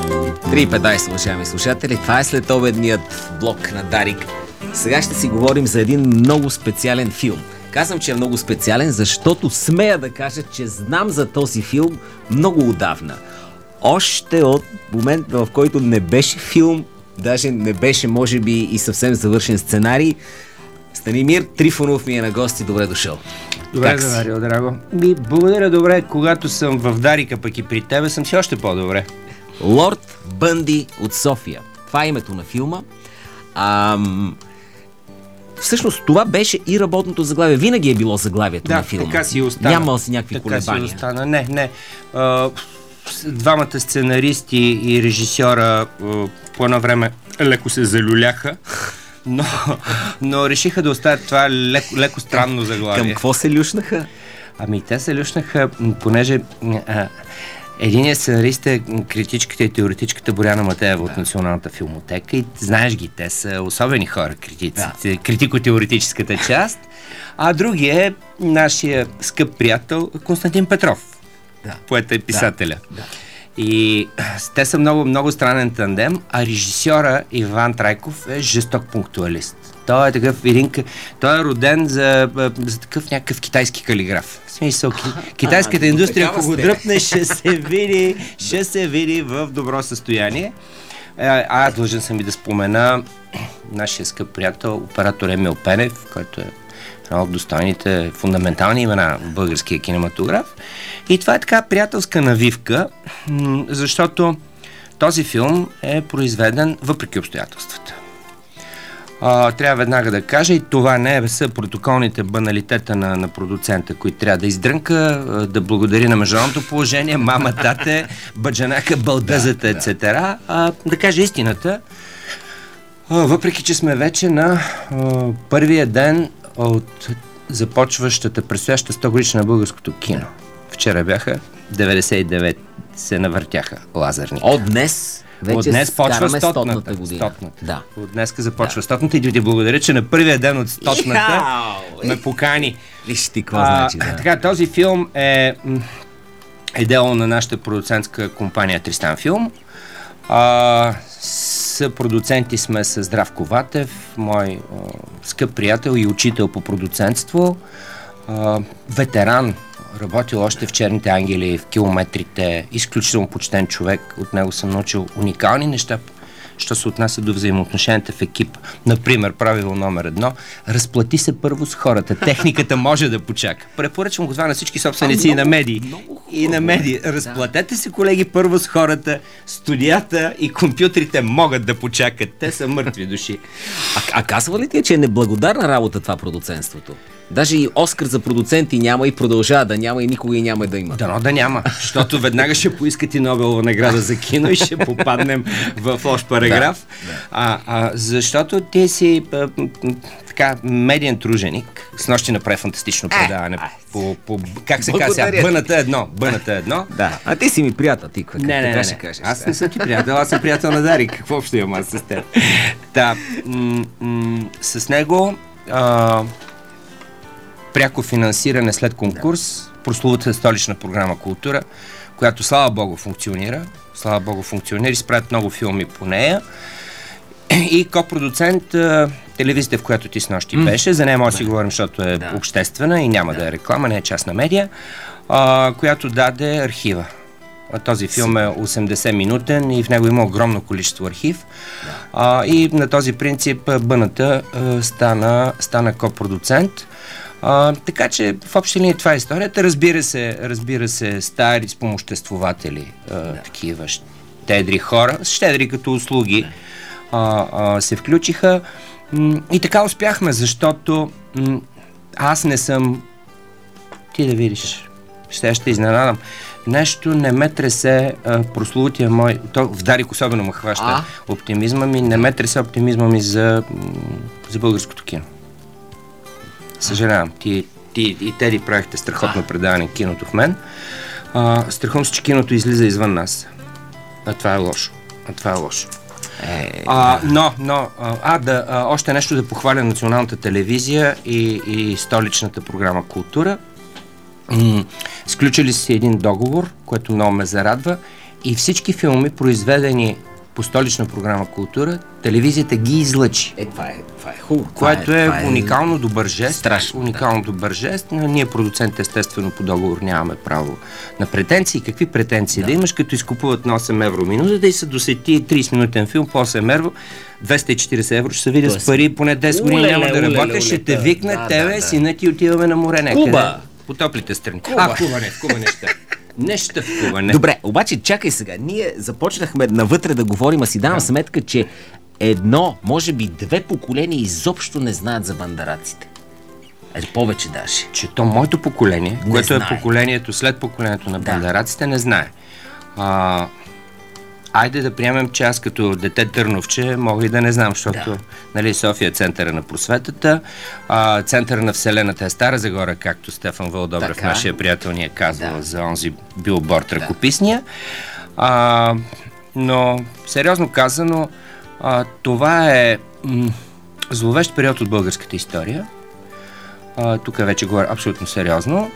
3:15, уважаеми слушатели. Това е следобедният блок на Дарик. Сега ще си говорим за един много специален филм. Казвам, че е много специален, защото смея да кажа, че знам за този филм много отдавна. Още от момента, в който не беше филм, даже не беше, може би, и съвсем завършен сценарий, Станимир Трифонов ми е на гости. Добре дошъл. Добре, Дарио, драго. Благодаря, добре. Когато съм в Дарика, пък и при тебе, съм си още по-добре. Лорд Бънди от София. Това е името на филма. Всъщност това беше и работното заглавие. Винаги е било заглавието на филма. Да, така си остана. Нямал си някакви колебания. Така си остана. Не. Двамата сценаристи и режисьора по едно време леко се залюляха, но решиха да оставят това леко странно заглавие. Към какво се люшнаха? Те се люшнаха, понеже единият сценарист е критичката и теоретичката Боряна Матеева от Националната филмотека и знаеш ги, те са особени хора, критиците, критико-теоретическата част, а другия е нашия скъп приятел Константин Петров, поета и писателя. И те са много странен тандем, а режисьора Иван Трайков е жесток пунктуалист. Той е такъв той е роден за такъв някакъв китайски калиграф. В смисъл, китайската индустрия, ако го дръпне, ще се види в добро състояние. Аз длъжен съм и да спомена нашия скъп приятел, оператор Емил Пенев, който е едно от достойните фундаментални имена в българския кинематограф. И това е така приятелска навивка, защото този филм е произведен въпреки обстоятелствата. Трябва веднага да кажа, и това не са протоколните баналитета на продуцента, които трябва да издрънка, да благодари на международното положение, мама, тате, баджанака, балдъзата, etc. Да кажа истината, въпреки че сме вече на първия ден от започващата, предстояща 100 годишна на българското кино. Вчера бяха 99, се навъртяха лазерника. От днес почва стотната година. Да. От днеска започва стотната и да ти благодаря, че на първия ден от стотната ме покани. Виж ти какво значи. Така, този филм е дело на нашата продуцентска компания Тристан Филм. Съпродуценти сме с Здравко Ватев, мой скъп приятел и учител по продуцентство, ветеран, работил още в Черните ангели, в Километрите, изключително почтен човек. От него съм научил уникални неща, що се отнася до взаимоотношенията в екип. Например, правило номер 1: разплати се първо с хората. Техниката може да почака. Препоръчвам го това на всички собственици и на медии. Разплатете се, колеги, първо с хората. Студията и компютрите могат да почакат. Те са мъртви души. А казва ли ти, че е неблагодарна работа това продуцентството? Даже и Оскар за продуценти няма и продължава да няма и никога и няма да има. Дано да няма, защото веднага ще поискат и Нобелова награда за кино и ще попаднем в лош параграф. Защото ти си медиен труженик. Снощи направи фантастично предаване по как се казва? Бъната едно. Да. А ти си ми приятел, ти не. Аз не съм ти приятел, аз съм приятел на Дарик. Какво общо имам аз с теб? С него пряко финансиране след конкурс, прословутата столична програма Култура, която слава Богу функционира и спрят много филми по нея. И копродуцент телевизията, в която ти снощи беше, за нея може да си говорим, защото е обществена и няма да е реклама, не е частна медия, която даде архива. Този филм е 80-минутен и в него има огромно количество архив. И на този принцип Бъната стана копродуцент. Така че в общи линии това е историята. Разбира се, стари спомоществователи, такива щедри хора, щедри като услуги, се включиха. И така успяхме, защото аз не съм... Ти да видиш, ще изненадам. Нещо не ме тресе прословутия мой... В Дарик особено ме хваща оптимизма ми. Не ме тресе оптимизма ми за българското кино. Съжалявам. Ти и Теди правихте страхотно предаване киното в мен. Страхувам се, че киното излиза извън нас. Това е лошо. Още нещо да похваля Националната телевизия и столичната програма Култура. Сключили си един договор, което много ме зарадва, И всички филми, произведени по Столична програма Култура, телевизията ги излъчи. Това е хубаво. Което е уникално добър жест. Страшно. Уникално добър жест. Ние, продуцентите, естествено, по договор нямаме право на претенции. Какви претенции да имаш, като изкупуват на 8 евро минутата и се досети 30-минутен филм по 8 евро, 240 евро ще се видя с пари, поне 10 години няма да работиш, ще те викнат тебе, сина ти, отиваме на море някъде. Куба! По топлите страни. Куба неща. Нещо в Куба, не. Добре, обаче чакай сега. Ние започнахме навътре да говорим, а си давам сметка, че едно, може би 2 поколения изобщо не знаят за бандараците. Повече даже. Че то моето поколение, не което знае. Е поколението след поколението на бандараците, не знае. Айде да приемем, че аз като дете Търновче мога и да не знам, защото нали, София е центъра на просветата, центъра на вселената е Стара Загора, както Стефан Вълдобрев, нашия приятел, ни е казвал за онзи билборд ръкописния. Но, сериозно казано, това е зловещ период от българската история. Тук вече говоря абсолютно сериозно.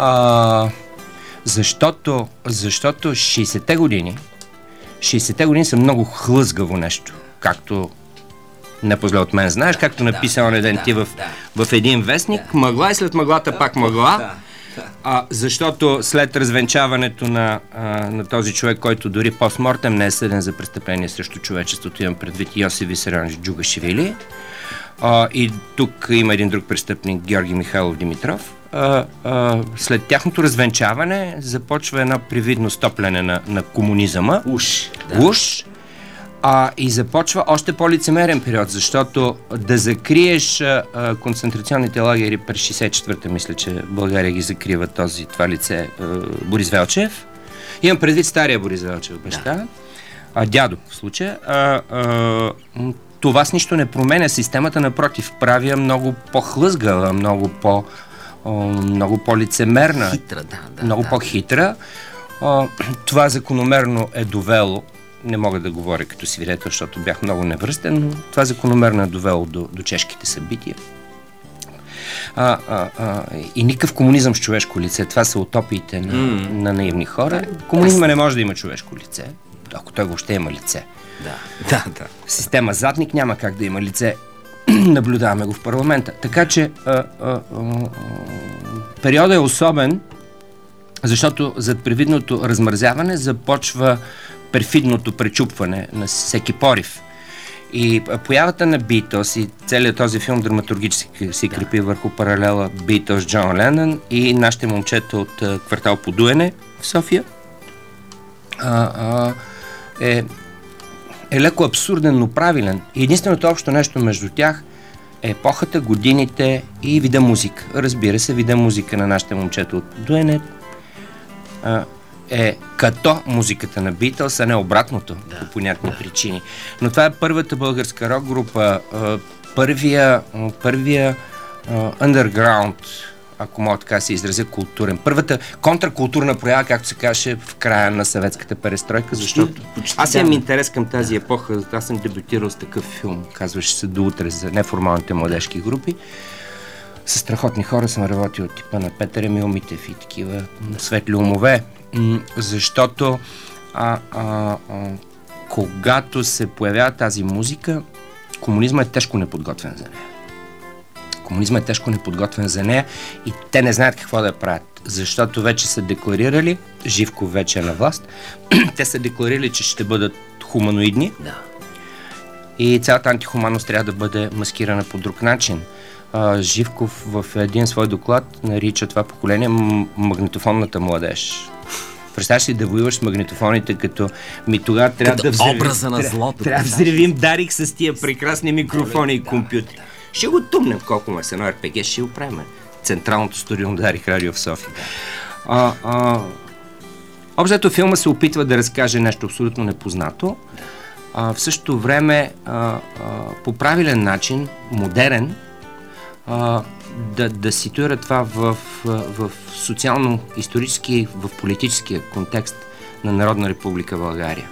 Защото 60-те години са много хлъзгаво нещо, както не по-зле от мен знаеш, както написа онен ден ти в един вестник, мъгла и след мъглата пак мъгла, защото след развенчаването на този човек, който дори постмортем не е съден за престъпление срещу човечеството, имам предвид Йосиф Висарионович Джугашвили, и тук има един друг престъпник, Георги Михайлов Димитров. След тяхното развенчаване започва едно привидно стопляне на комунизъма. Уж. И започва още по-лицемерен период, защото да закриеш концентрационните лагери през 64-та, мисля, че България ги закрива това лице, Борис Велчев. Имам предвид стария Борис Велчев, баща. Дядо в случая. Това с нищо не променя системата, напротив, прави много по-хлъзгава, много по-лицемерна, много по-хитра. Това закономерно е довело, не мога да говоря като свидетел, защото бях много невръстен, но това закономерно е довело до чешките събития. И никакъв комунизъм с човешко лице. Това са утопиите на наивни хора. Комунизма не може да има човешко лице, ако той въобще има лице. Да. Система задник няма как да има лице. Наблюдаваме го в парламента. Така че периодът е особен, защото зад привидното размразяване започва перфидното пречупване на всеки порив. И появата на Beatles и целият този филм драматургически се крепи върху паралела Beatles, Джон Ленън и нашите момчета от квартал Подуене в София е леко абсурден, но правилен. И единственото общо нещо между тях е епохата, годините и вида музика. Разбира се, вида музика на нашите момчета от Подуене е като музиката на Beatles, а не обратното, по понятни причини. Но това е първата българска рок група, първия underground, ако мога така се изразя, културен. Първата контракултурна проява, както се каже в края на съветската перестройка, защото аз имам интерес към тази епоха, аз съм дебютирал с такъв филм, казваше се До утре, за неформалните младежки групи. С страхотни хора съм работил от типа на Петър Емил Митев и такива светли умове, защото когато се появява тази музика, комунизма е тежко неподготвен за нея. Комунизма е тежко неподготвен за нея и те не знаят какво да правят, защото вече са декларирали, Живков вече е на власт, те са декларирали, че ще бъдат хуманоидни и цялата антихуманност трябва да бъде маскирана по друг начин. Живков в един свой доклад нарича това поколение магнитофонната младеж. Представяш си да воюваш с магнитофоните, като тогава трябва да взривим, образа на злото. Трябва да взривим Дарик с тия прекрасни микрофони и компютри. Ще го тумнем колко му е с едно РПГ, ще го правим. Централното студио на Дарик Радио в София. Общо филма се опитва да разкаже нещо абсолютно непознато. В същото време по правилен начин, модерен, да ситуира това в социално-исторически, в политическия контекст на Народна република България.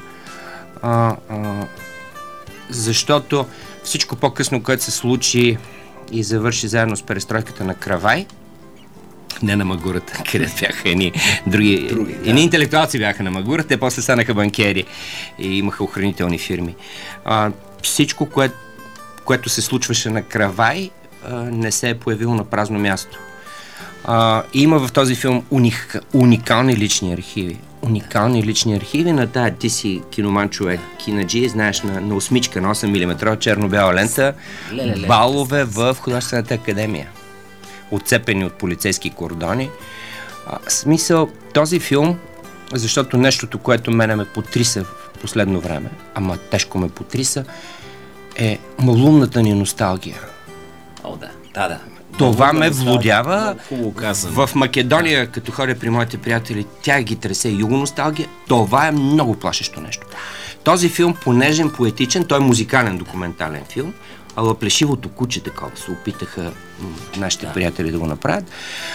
Защото всичко по-късно, което се случи и завърши заедно с перестройката на Кравай, Не на Магурата, където бяха други едни интелектуалци бяха на Магурата, те после станаха банкери и имаха охранителни фирми. Всичко, което се случваше на Кравай, не се е появило на празно място. Има в този филм уникални лични архиви. Уникални лични архиви на тая, ти си киноман човек, кинаджи, знаеш, на 8 на 8 мм черно-бяла лента, балове в художествената академия, отцепени от полицейски кордони. Смисъл, този филм, защото нещото, което мене ме потриса в последно време, ама тежко ме потриса, е малумната ни носталгия. О, да. Това ме влудява. В Македония, като ходя при моите приятели, тя ги тресе югоносталгия. Това е много плашещо нещо. Този филм, понежен, поетичен, той е музикален документален филм, а Лъплешивото куче такова се опитаха нашите приятели да го направят.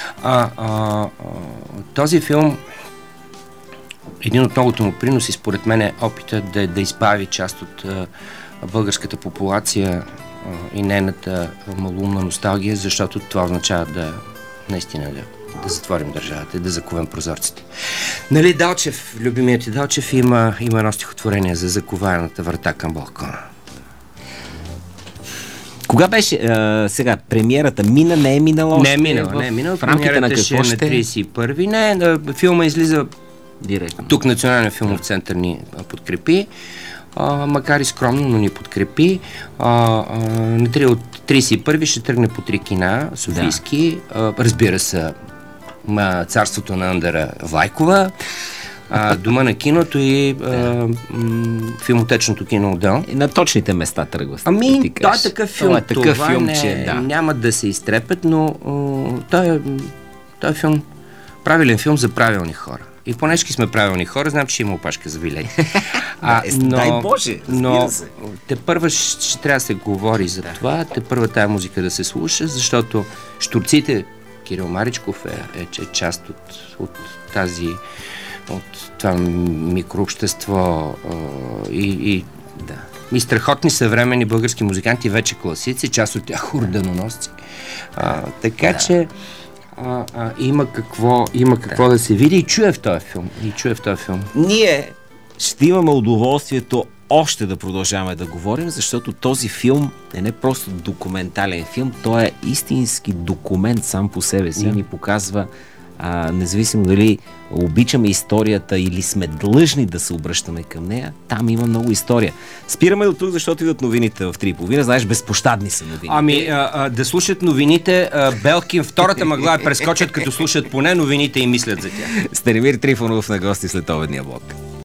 Този филм, един от многото му приноси, според мен, е опита да избави част от българската популация и нейната малумна носталгия, защото това означава наистина да затворим държавата и да заковем прозорците. Нали, Далчев, любимият ти Далчев, има едно стихотворение за заковаената врата към балкона. Кога беше сега премиерата? Не е минала? Не е минала. В рамките на какво ще? На 31-ви. Не, филма излиза директно. Тук Национален филмов център ни подкрепи. Макар и скромно, но ни подкрепи. От 31-ви ще тръгне по 3 кина софийски. Разбира се, Царството на Андера Влайкова, Дома на киното и Филмотечното кино отдел. И на точните места тръгва. Той е такъв филм. Че няма да се изтрепят, но той е филм, правилен филм за правилни хора. И понечки сме правилни хора, знам, че има опашка за билети. Дай Боже, но тепърва ще трябва да се говори за това, тепърва тая музика да се слуша, защото Щурците, Кирил Маричков е част от това микрообщество и страхотни съвременни български музиканти, вече класици, част от тях орденоносци. Така че има какво да се види и чуе в този филм. Ние ще имаме удоволствието още да продължаваме да говорим, защото този филм е не просто документален филм, той е истински документ сам по себе си. Ни показва, независимо дали обичаме историята или сме длъжни да се обръщаме към нея, там има много история. Спираме до тук, защото идват новините в 3:30. Знаеш, безпощадни са новините. Да слушат новините. Белкин, втората мъгла прескочат, като слушат поне новините и мислят за тях. Станимир Трифонов на гости след обедния блок.